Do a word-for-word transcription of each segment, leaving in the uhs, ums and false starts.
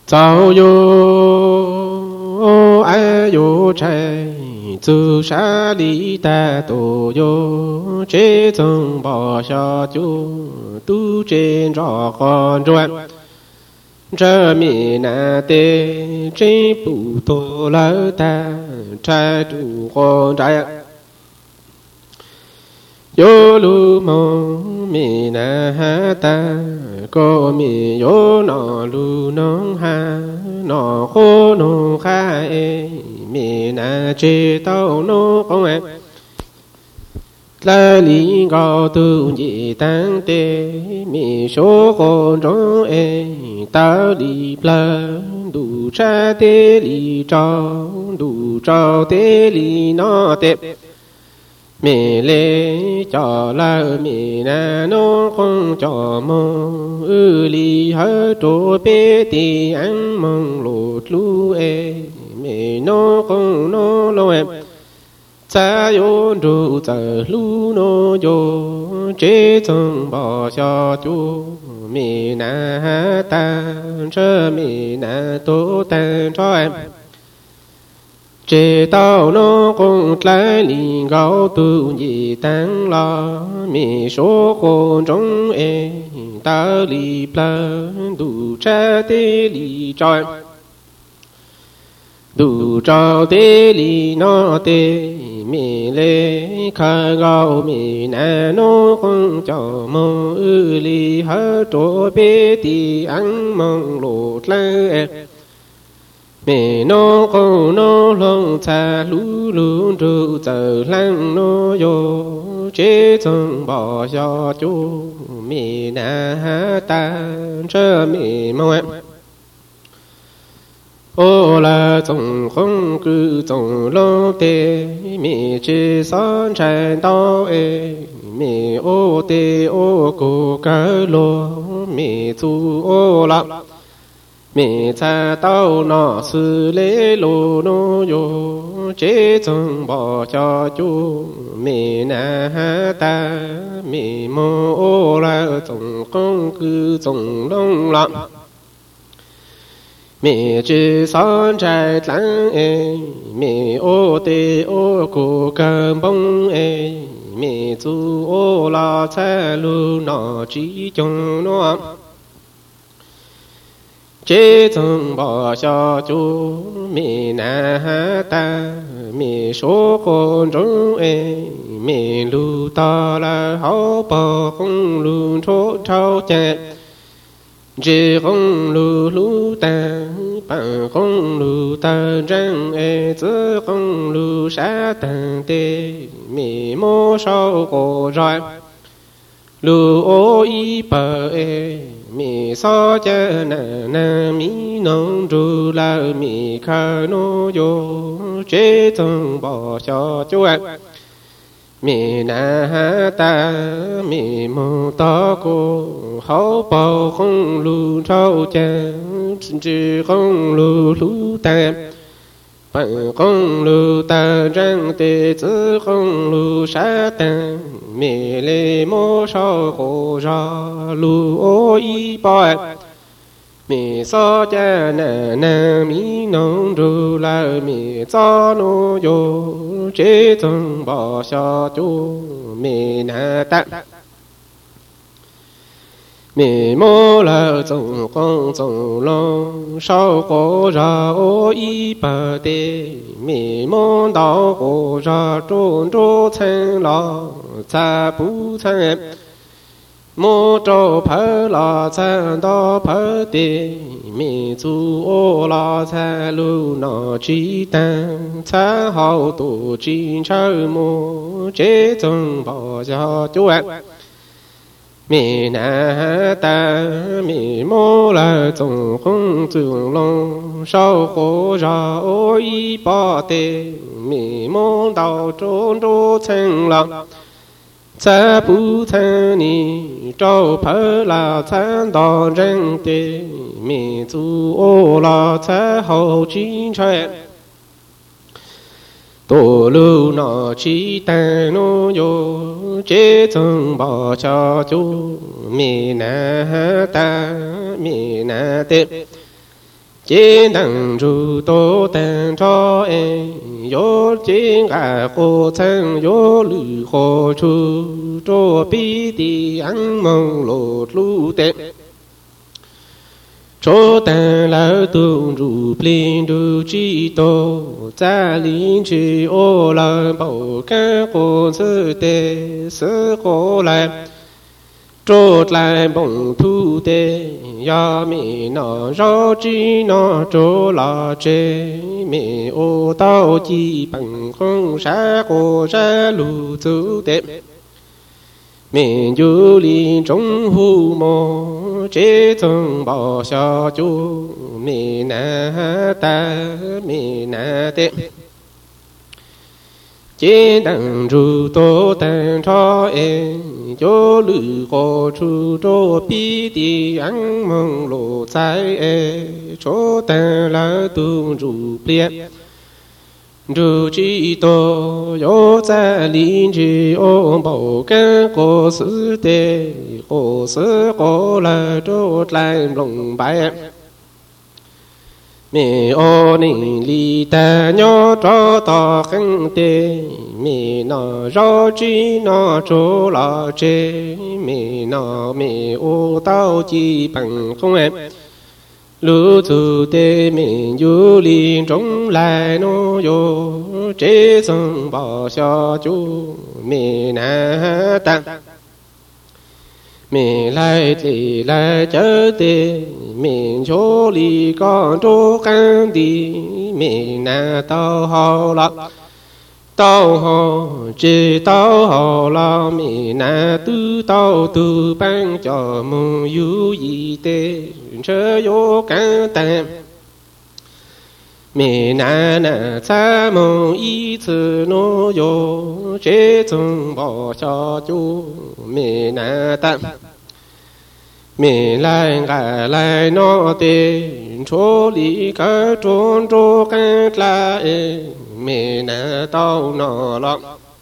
早有爱有财，走山里的都有，这种报下就都见着看转。这米难得真不多了的，拆住黄寨。有路梦米难得，个米有那路能喊，那河能喊，米难知道能红。来临高度你当的米说红中哎，道理不路山的里找，路找的里那的。米来叫老米南农红叫梦，二里河多别的安梦路路哎，米农红农路哎。在有路在路诺有，这种报下就米南单这米南都单着。这道农工来临高度你当了，米说红中哎，道理不路摘的里摘。路找的里那的米来看高米南农红叫梦二里河多别的安梦路来，米农红农龙在路路走走浪诺哟，这种报下就米南单这米梦。我来从红谷从龙的米去山山道哎，米我的我个个罗米做我啦，米才到那是来路诺哟，这种报家就米难得，米么我来从红谷从龙啦。米去山寨山哎，米我的我个根本哎，米做我拉菜路那几种喏，这种报下就米难得，米说红中哎，米路到了好把红路出朝见。这红路路灯，半红路灯人哎，紫红路山灯的米莫少个人，路我一百哎，米少家男男米农住了米看农哟，这种报下就哎。米难得米莫大过，好报红路朝见，只红路路灯，本红路灯人的紫红路山灯，米来莫少和尚路我一百。米少家男男米农住了米早农哟，这种报下就米难得。米莫了种红种龙，少和尚我一百的，米莫到和尚种着成了，才不成。莫找拍拉菜到拍的，米做我拉菜路那鸡蛋，菜好多金炒馍，这种报下就完。米难得米莫来种红种龙，少和尚我一把的，米莫到种着成了。再不曾你找拍拉菜到人的，米做我拉菜好精彩。多路那鸡蛋诺哟，这种报下就米难得米难得。 chiến đăng trụ tô tàn cho em yo chiến ngã khổ thân yo lư khổ chu cho bi đi ăn mong lột lũ tệ cho tàn lão tu rủ plin du chi tô gia linh chi ô la bảo ca khổ sơ tê sơ khổ lại trốt lại bông thu tê ya mi nó rõ chi nó trô la chê mi ô tao chi bằng không sa cô sa lù tu tê mi du li trong hu mô chế trong bảo xa chú mi na ta mi na tê chiến đăng trụ tô tàn cho em cho lư khổ chu cho bi đi ăn mong lộ trái e cho tàn là tu trụ bia trụ chi tô yo za linh chi ô bảo ca cô sư tê cô sư cô là cho lại lòng bài mi ô ni li ta nhớ cho ta khăn tê mi nó rõ chi nó chỗ là chê mi nó mi ô tao chi bằng không em lũ tu tê mi du li trong lại nó yo chế sông bỏ xa chú mi na ta mi lại thì lại chớ tê mi chỗ li con chỗ căn đi mi na tao hò la tao hò chỉ tao hò la mi na tu tao tu ban cho mong yu yi tê chớ yo căn tạm mi na na cha mong y次 nó yo chế trong bỏ cho chú mi na tạm mi lại ngã lại nó tê chỗ lý cả trốn chỗ căn la e mi na tao nó lọ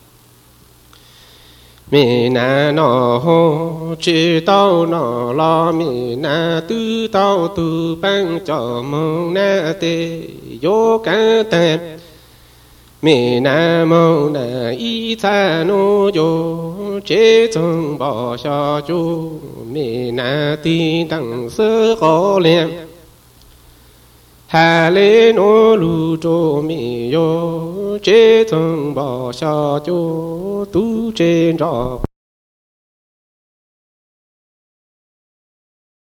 mi na nó hô chỉ tao nó lo mi na tư tao tư ban cho mong na tê yo cả tê mi na mô na y cha no yo chế trong bỏ xa chú mi na ti đăng sơ khó liệm hà lê no lu cho mi yo chế trong bỏ xa chú tu trên rõ